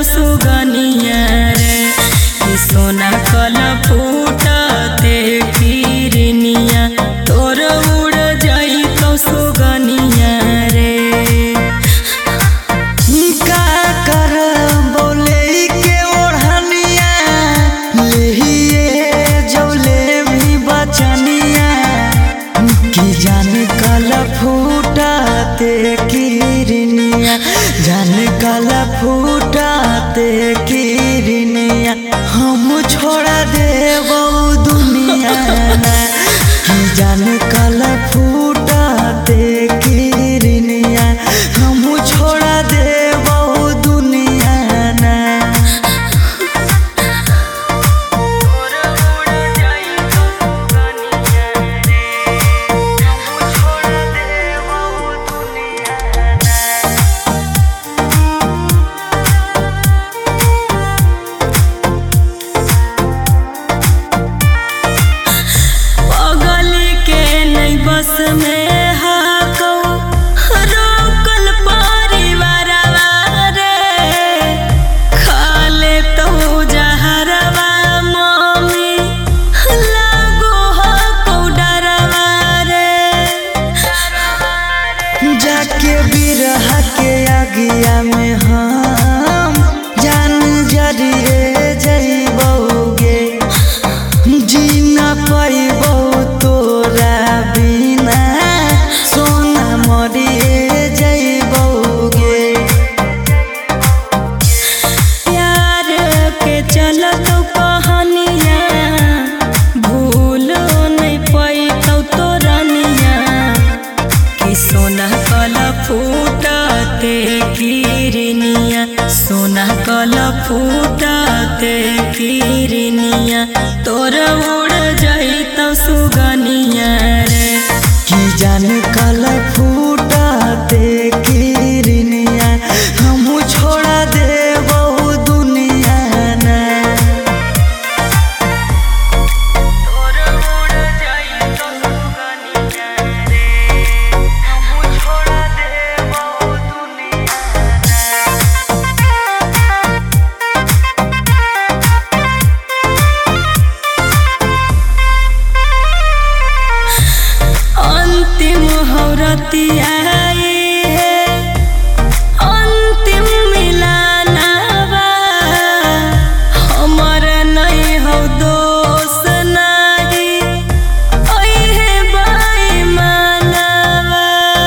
सुगनिया रे कि सोना कल फूटते किरनिया तोर उड़ जाइतो सुगनिया रे। का कर बोले के ओढ़निया लेहिए जौले भी बचनिया कि जान कल फूटते किरनिया जान कल फूटते किरनिया हम छोड़ा देबो दुनिया ना कि जान कल फूटते किरनिया हम छोड़ा देबो दुनिया ना। बस में हाको रोकल परिवारवा रे खाले तो जहरवा मम्मी लागो हको डरवा रे। जाके बिरह के आगिया में हम जान जरिए जइबोगे जी न पाइबो तोरा बिना सोना मरिए जइबोगे। प्यार के चलत कहानिया भूल नहीं पैतौ तोरनिया कि सोना कल फूटते किरनिया सोना कल फूटते किरनिया तोर उड़ जाइतो सुगनिया रे कि जान कल फूटते किरनिया हम छोड़ा देबो दुनिया ना। तोर उड़ जाइतो सुगनिया रे हम छोड़ा देबो दुनिया अंतिम हौरतिया अंतिम मिलानवा हमर नहीं हो दोष नहीं ओहे बेईमानवा।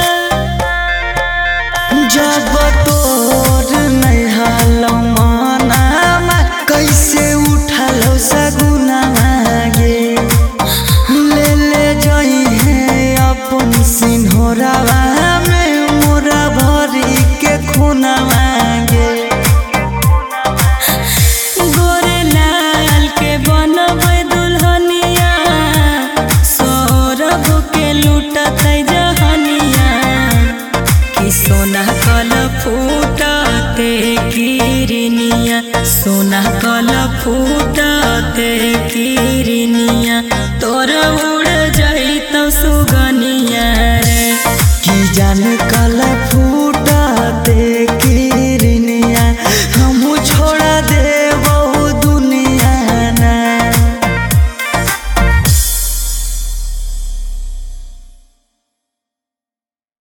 जब तोर नहीं हालो मनामा कैसे उठलो सगुनामा गे ले ले जाई है अपन सिन्होरावा में मोरा भरी के खूना मांगे। गोरे लाल के बनबै दुल्हनिया सौरभ के लूटतै जहनिया कि सोना कल फूटते किरनिया सोना कल फूटते किरनिया तोर उड़ जाइतो सुगनिया रे कि जान कल